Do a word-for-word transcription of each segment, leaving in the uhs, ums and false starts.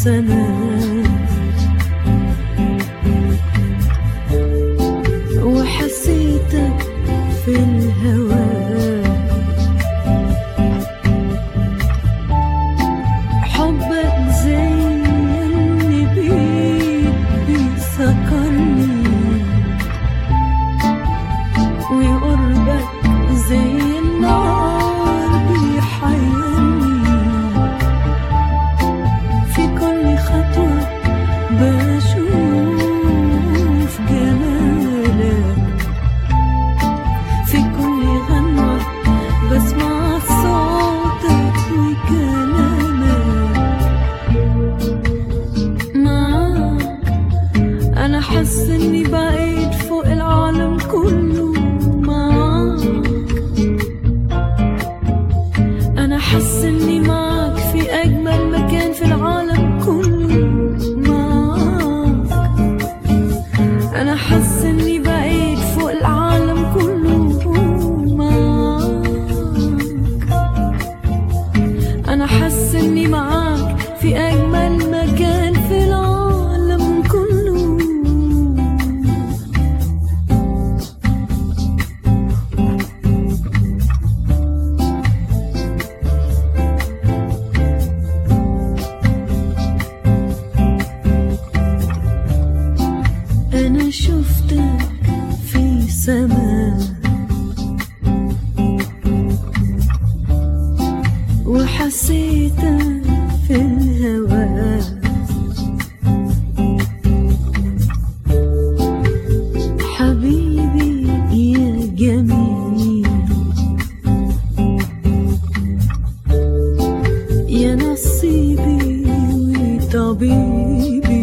السماء، وحسيتك في الهواء، حبك زي النبيل بيسكرني، وقربك زي النار بيحيرني، في كل خطوة بشوف جمالك، في كل غنوة بسمع صوتك وكلامك. معاك أنا حس إني بعيد فوق العالم كله، حس إني معك في أجمل مكان في العالم كله. معك أنا حس إني بعيد فوق العالم كله. معك أنا حس إني معك في أجمل مكان في العالم كله. أنا شفتك في سماء، وحسيتك في الهواء، حبيبي يا جميل، يا نصيبي وطبيبي،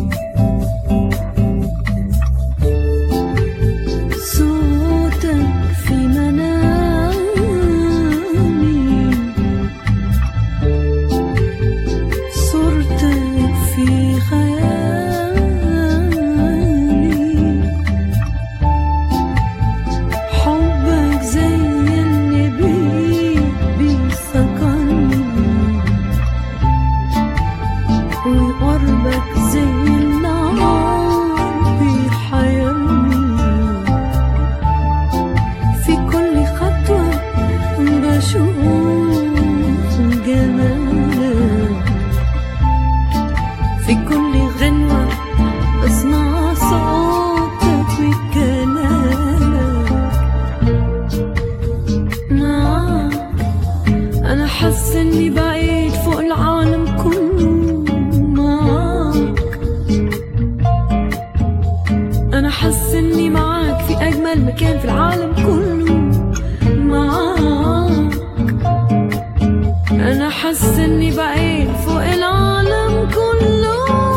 في منامي صورتك في خيالي، حبك زي النبيل بيسكرني، وقربك زي النار بيحيرني، في كل خطوة بشوف جمالك، في كل غنوة بسمع صوتك وكلامك. معاك أنا حس إني بعيد فوق العالم كله. معاك أنا حس إني معاك في أجمل مكان في العالم كله. معاك أنا حس إني بعيد فوق العالم كله.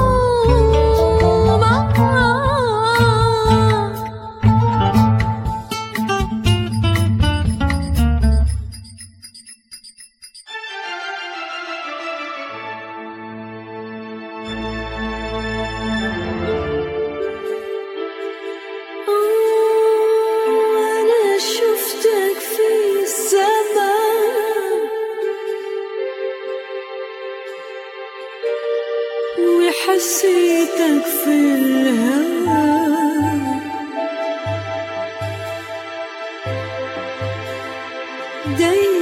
معاك وحسيتك في الهواء، دايما